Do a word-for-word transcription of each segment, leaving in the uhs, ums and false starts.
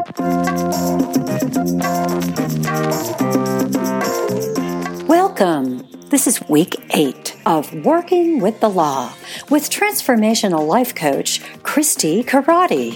Welcome. This is week eight of Working with the Law with transformational life coach Christy Karate.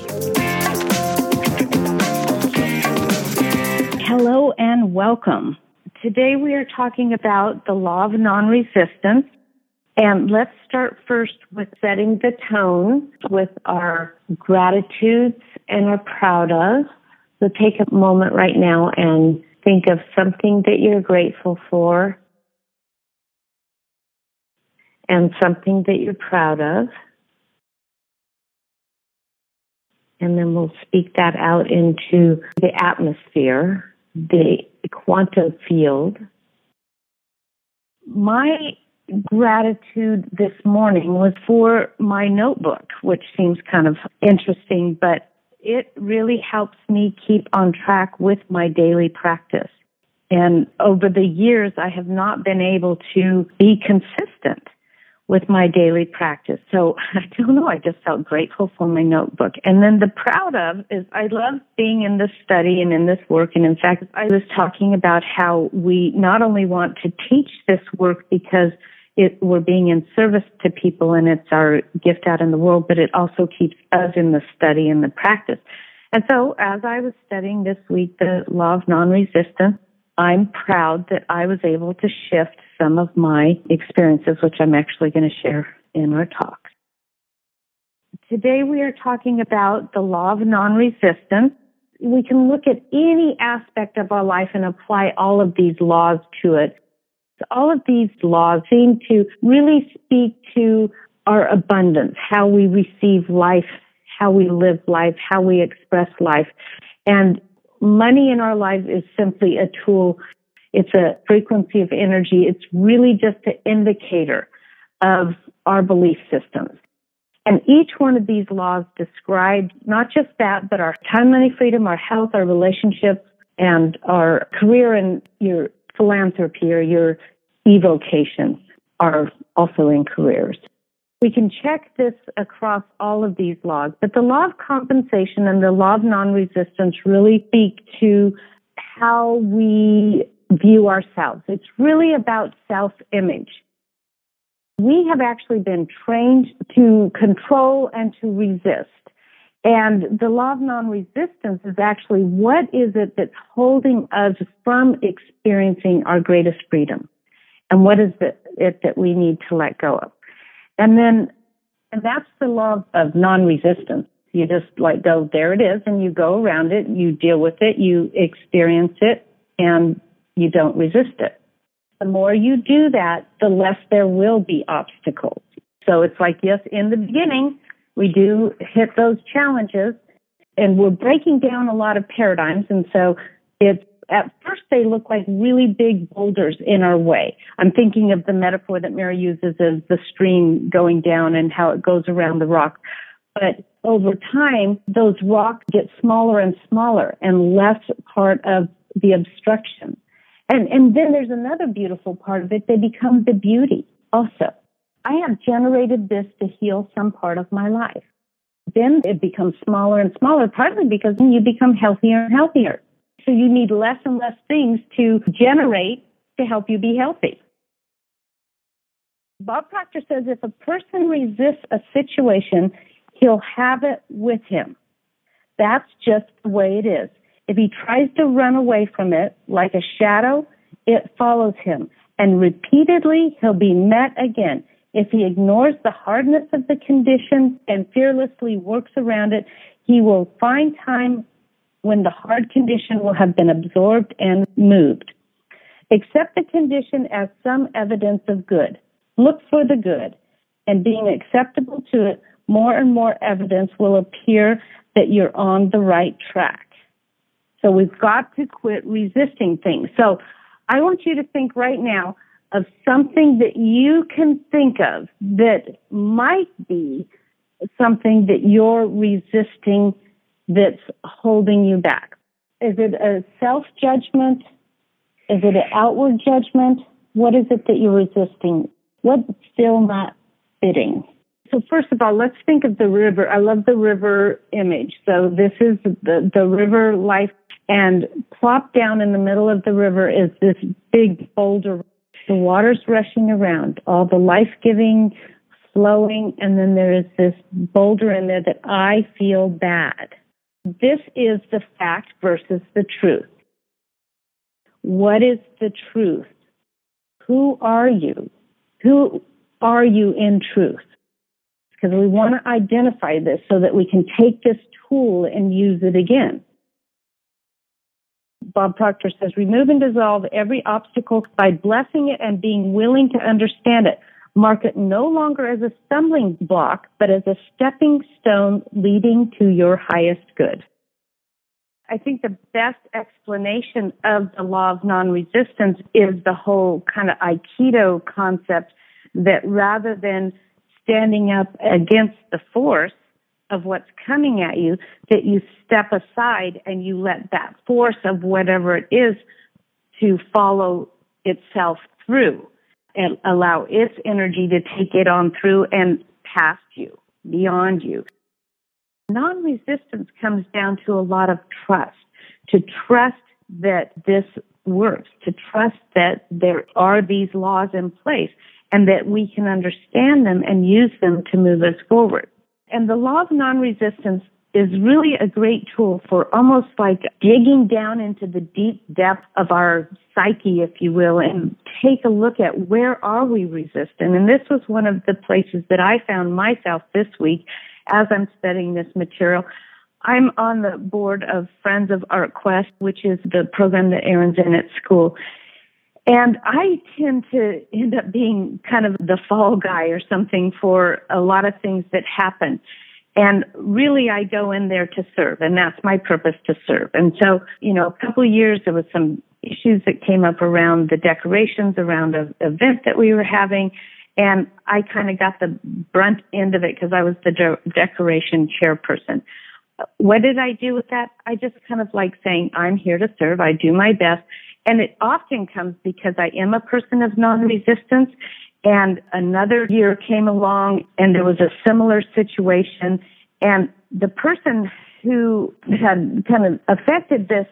Hello and welcome. Today we are talking about the law of non-resistance. And let's start first with setting the tone with our gratitudes and our proud of. So take a moment right now and think of something that you're grateful for and something that you're proud of. And then we'll speak that out into the atmosphere, the quantum field. My gratitude this morning was for my notebook, which seems kind of interesting, but it really helps me keep on track with my daily practice. And over the years, I have not been able to be consistent with my daily practice. So I don't know, I just felt grateful for my notebook. And then the proud of is I love being in this study and in this work. And in fact, I was talking about how we not only want to teach this work because it, we're being in service to people and it's our gift out in the world, but it also keeps us in the study and the practice. And so as I was studying this week, the law of non-resistance, I'm proud that I was able to shift some of my experiences, which I'm actually going to share in our talk. Today we are talking about the law of non-resistance. We can look at any aspect of our life and apply all of these laws to it. All of these laws seem to really speak to our abundance, how we receive life, how we live life, how we express life. And money in our lives is simply a tool. It's a frequency of energy. It's really just an indicator of our belief systems. And each one of these laws describe not just that, but our time, money, freedom, our health, our relationships, and our career and your philanthropy or your evocations are also in careers. We can check this across all of these laws, but the law of compensation and the law of non-resistance really speak to how we view ourselves. It's really about self-image. We have actually been trained to control and to resist. And the law of non-resistance is actually what is it that's holding us from experiencing our greatest freedom? And what is it, it that we need to let go of? And then, and that's the law of non-resistance. You just like go, there it is, and you go around it, you deal with it, you experience it, and you don't resist it. The more you do that, the less there will be obstacles. So it's like, yes, in the beginning, we do hit those challenges, and we're breaking down a lot of paradigms, and so it's at first they look like really big boulders in our way. I'm thinking of the metaphor that Mary uses as the stream going down and how it goes around the rock. But over time, those rocks get smaller and smaller and less part of the obstruction. And, and then there's another beautiful part of it. They become the beauty also. I have generated this to heal some part of my life. Then it becomes smaller and smaller, partly because you become healthier and healthier. So you need less and less things to generate to help you be healthy. Bob Proctor says if a person resists a situation, he'll have it with him. That's just the way it is. If he tries to run away from it like a shadow, it follows him. And repeatedly, he'll be met again. If he ignores the hardness of the condition and fearlessly works around it, he will find time when the hard condition will have been absorbed and moved. Accept the condition as some evidence of good. Look for the good. And being acceptable to it, more and more evidence will appear that you're on the right track. So we've got to quit resisting things. So I want you to think right now of something that you can think of that might be something that you're resisting that's holding you back. Is it a self-judgment? Is it an outward judgment? What is it that you're resisting? What's still not fitting? So first of all, let's think of the river. I love the river image. So this is the, the river life, and plop down in the middle of the river is this big boulder. The water's rushing around, all the life-giving, flowing, and then there is this boulder in there that I feel bad. This is the fact versus the truth. What is the truth? Who are you? Who are you in truth? Because we want to identify this so that we can take this tool and use it again. Bob Proctor says, remove and dissolve every obstacle by blessing it and being willing to understand it. Mark it no longer as a stumbling block, but as a stepping stone leading to your highest good. I think the best explanation of the law of non-resistance is the whole kind of Aikido concept that rather than standing up against the force of what's coming at you, that you step aside and you let that force of whatever it is to follow itself through and allow its energy to take it on through and past you, beyond you. Non-resistance comes down to a lot of trust, to trust that this works, to trust that there are these laws in place and that we can understand them and use them to move us forward. And the law of non-resistance is really a great tool for almost like digging down into the deep depth of our psyche, if you will, and take a look at where are we resistant. And this was one of the places that I found myself this week as I'm studying this material. I'm on the board of Friends of Art Quest, which is the program that Erin's in at school. And I tend to end up being kind of the fall guy or something for a lot of things that happen. And really, I go in there to serve, and that's my purpose, to serve. And so, you know, a couple of years, there was some issues that came up around the decorations, around an event that we were having, and I kind of got the brunt end of it because I was the de- decoration chairperson. What did I do with that? I just kind of like saying, I'm here to serve. I do my best. And it often comes because I am a person of non-resistance. And another year came along and there was a similar situation. And the person who had kind of affected this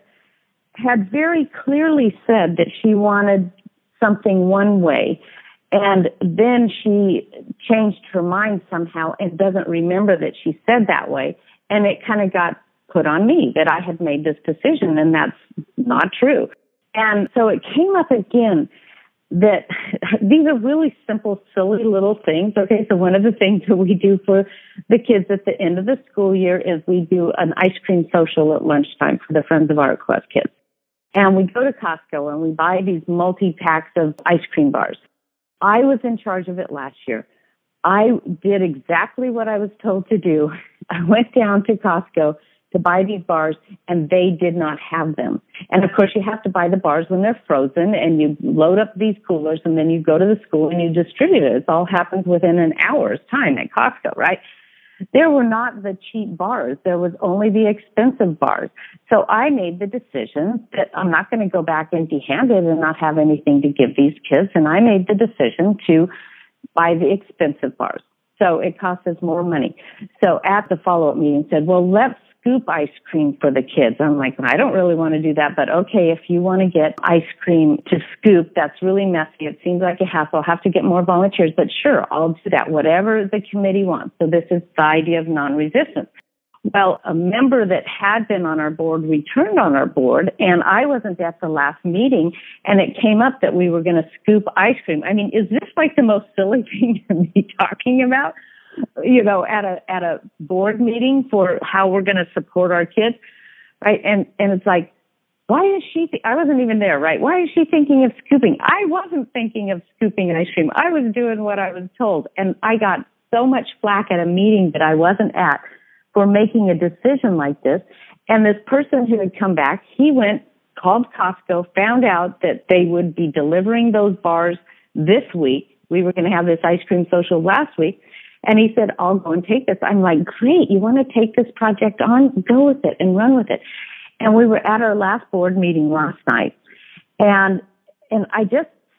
had very clearly said that she wanted something one way. And then she changed her mind somehow and doesn't remember that she said that way. And it kind of got put on me that I had made this decision, and that's not true. And so it came up again that these are really simple, silly little things. Okay, so one of the things that we do for the kids at the end of the school year is we do an ice cream social at lunchtime for the Friends of Art Quest kids. And we go to Costco and we buy these multi-packs of ice cream bars. I was in charge of it last year. I did exactly what I was told to do. I went down to Costco to buy these bars, and they did not have them. And, of course, you have to buy the bars when they're frozen, and you load up these coolers, and then you go to the school and you distribute it. It all happens within an hour's time at Costco, right? There were not the cheap bars. There was only the expensive bars. So I made the decision that I'm not going to go back empty-handed and not have anything to give these kids, and I made the decision to buy the expensive bars. So it cost us more money. So at the follow-up meeting said, well, let's scoop ice cream for the kids. I'm like, I don't really want to do that, but okay, if you want to get ice cream to scoop, that's really messy. It seems like a hassle. I'll have to get more volunteers, but sure, I'll do that, whatever the committee wants. So this is the idea of non-resistance. Well, a member that had been on our board returned on our board, and I wasn't at the last meeting, and it came up that we were going to scoop ice cream. I mean, is this like the most silly thing to be talking about, you know, at a at a board meeting for how we're going to support our kids, right? And and it's like, why is she, th- I wasn't even there, right? Why is she thinking of scooping? I wasn't thinking of scooping ice cream. I was doing what I was told, and I got so much flack at a meeting that I wasn't at for making a decision like this. And this person who had come back, he went, called Costco, found out that they would be delivering those bars this week. We were going to have this ice cream social last week. And he said, I'll go and take this. I'm like, great, you want to take this project on? Go with it and run with it. And we were at our last board meeting last night. And, and I just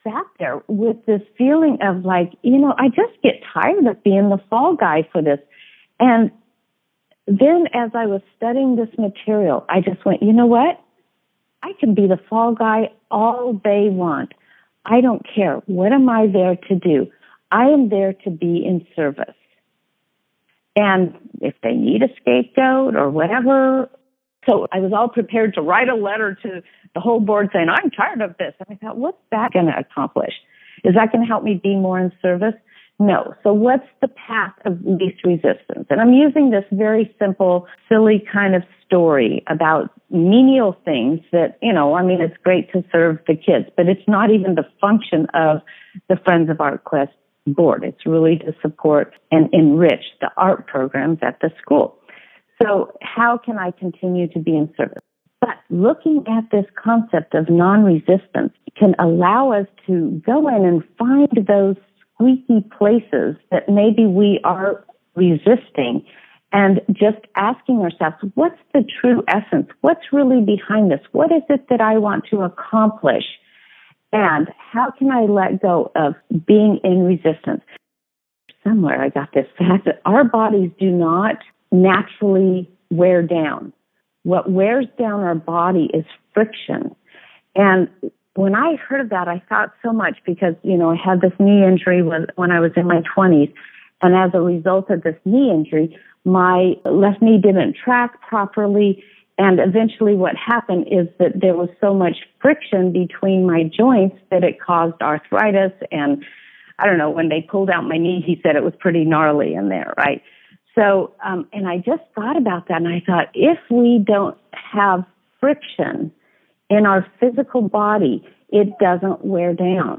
sat there with this feeling of like, you know, I just get tired of being the fall guy for this. And then as I was studying this material, I just went, you know what? I can be the fall guy all they want. I don't care. What am I there to do? I am there to be in service. And if they need a scapegoat or whatever. So I was all prepared to write a letter to the whole board saying, I'm tired of this. And I thought, what's that going to accomplish? Is that going to help me be more in service? No. So what's the path of least resistance? And I'm using this very simple, silly kind of story about menial things that, you know, I mean, it's great to serve the kids, but it's not even the function of the Friends of Art Quest board. It's really to support and enrich the art programs at the school. So how can I continue to be in service? But looking at this concept of non-resistance can allow us to go in and find those squeaky places that maybe we are resisting and just asking ourselves, what's the true essence? What's really behind this? What is it that I want to accomplish? And how can I let go of being in resistance? Somewhere I got this fact that our bodies do not naturally wear down. What wears down our body is friction. And when I heard of that, I thought so much because, you know, I had this knee injury when, when I was in my twenties. And as a result of this knee injury, my left knee didn't track properly. And eventually what happened is that there was so much friction between my joints that it caused arthritis. And I don't know, when they pulled out my knee, he said it was pretty gnarly in there, right? So, um, and I just thought about that and I thought, if we don't have friction in our physical body, it doesn't wear down.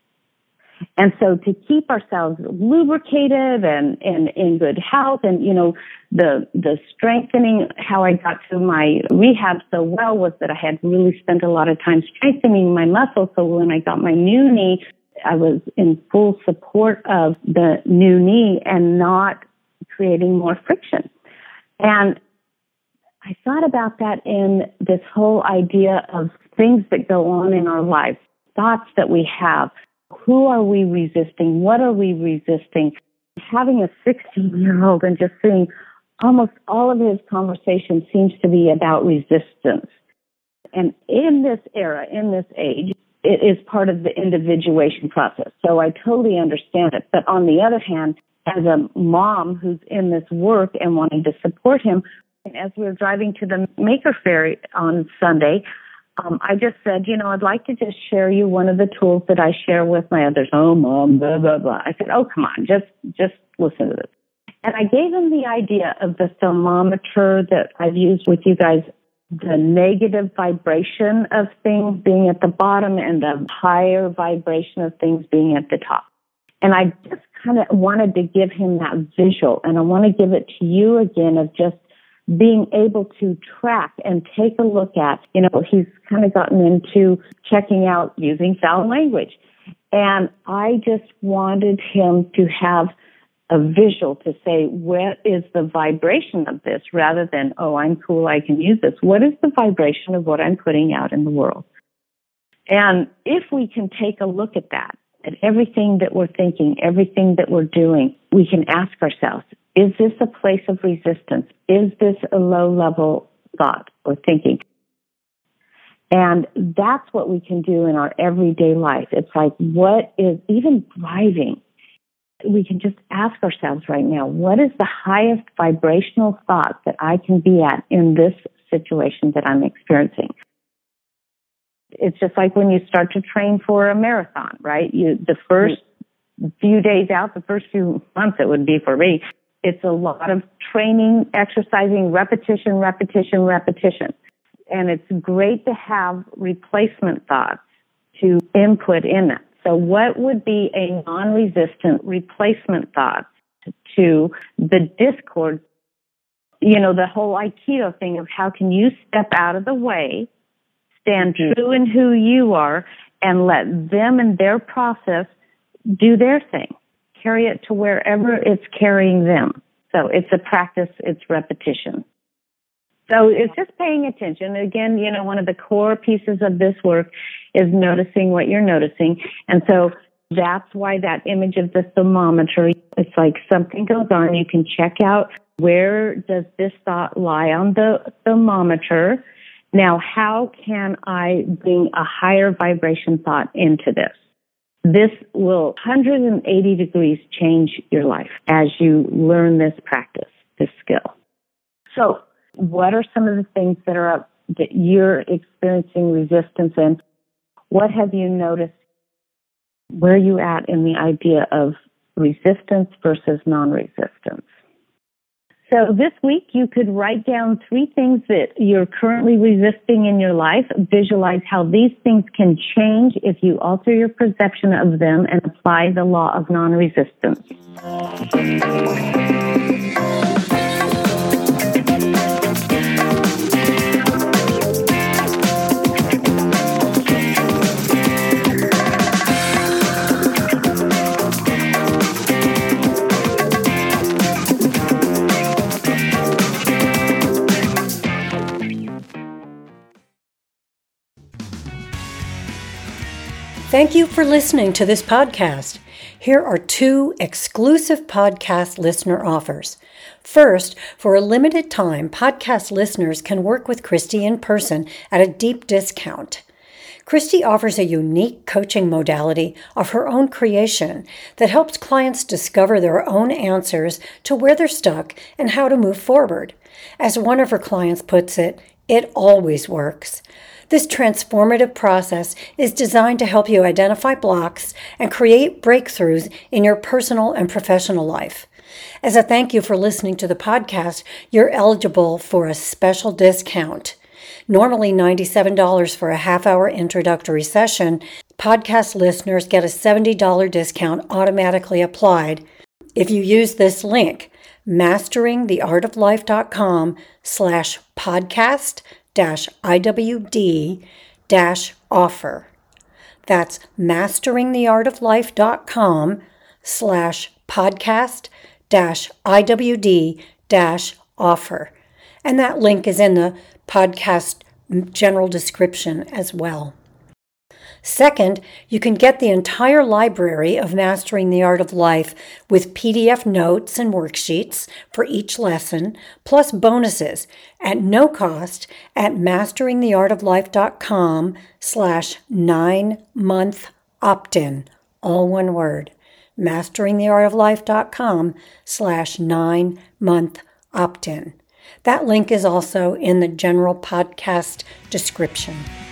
And so to keep ourselves lubricated and, and in good health and, you know, the, the strengthening, how I got to my rehab so well was that I had really spent a lot of time strengthening my muscles. So when I got my new knee, I was in full support of the new knee and not creating more friction. And I thought about that in this whole idea of things that go on in our lives, thoughts that we have. Who are we resisting? What are we resisting? Having a sixteen-year-old and just seeing almost all of his conversation seems to be about resistance. And in this era, in this age, it is part of the individuation process. So I totally understand it. But on the other hand, as a mom who's in this work and wanting to support him, as we were driving to the Maker Faire on Sunday, um, I just said, you know, I'd like to just share you one of the tools that I share with my others. Oh, Mom, blah, blah, blah. I said, oh, come on, just, just listen to this. And I gave him the idea of the thermometer that I've used with you guys, the negative vibration of things being at the bottom and the higher vibration of things being at the top. And I just kind of wanted to give him that visual, and I want to give it to you again of just being able to track and take a look at, you know, he's kind of gotten into checking out using foul language. And I just wanted him to have a visual to say, what is the vibration of this rather than, oh, I'm cool, I can use this. What is the vibration of what I'm putting out in the world? And if we can take a look at that, at everything that we're thinking, everything that we're doing, we can ask ourselves, is this a place of resistance? Is this a low-level thought or thinking? And that's what we can do in our everyday life. It's like, what is, even driving, we can just ask ourselves right now, what is the highest vibrational thought that I can be at in this situation that I'm experiencing? It's just like when you start to train for a marathon, right? You, the first few days out, the first few months it would be for me, it's a lot of training, exercising, repetition, repetition, repetition. And it's great to have replacement thoughts to input in it. So what would be a non-resistant replacement thought to the discord? You know, the whole Aikido thing of how can you step out of the way, stand true in who you are, and let them and their process do their thing. Carry it to wherever it's carrying them. So it's a practice, it's repetition. So it's just paying attention. Again, you know, one of the core pieces of this work is noticing what you're noticing. And so that's why that image of the thermometer, it's like something goes on. You can check out, where does this thought lie on the thermometer? Now, how can I bring a higher vibration thought into this? This will one hundred eighty degrees change your life as you learn this practice, this skill. So what are some of the things that are up that you're experiencing resistance in? What have you noticed? Where are you at in the idea of resistance versus non-resistance? So this week you could write down three things that you're currently resisting in your life. Visualize how these things can change if you alter your perception of them and apply the law of non-resistance. Thank you for listening to this podcast. Here are two exclusive podcast listener offers. First, for a limited time, podcast listeners can work with Christy in person at a deep discount. Christy offers a unique coaching modality of her own creation that helps clients discover their own answers to where they're stuck and how to move forward. As one of her clients puts it, it always works. This transformative process is designed to help you identify blocks and create breakthroughs in your personal and professional life. As a thank you for listening to the podcast, you're eligible for a special discount. Normally ninety-seven dollars for a half-hour introductory session, podcast listeners get a seventy dollars discount automatically applied if you use this link, masteringtheartoflife.com slash podcast dash IWD dash offer. That's masteringtheartoflife.com slash podcast dash IWD dash offer. And that link is in the podcast general description as well. Second, you can get the entire library of Mastering the Art of Life with P D F notes and worksheets for each lesson, plus bonuses at no cost at masteringtheartoflife.com slash nine-month opt-in, all one word, masteringtheartoflife.com slash nine-month opt-in. That link is also in the general podcast description.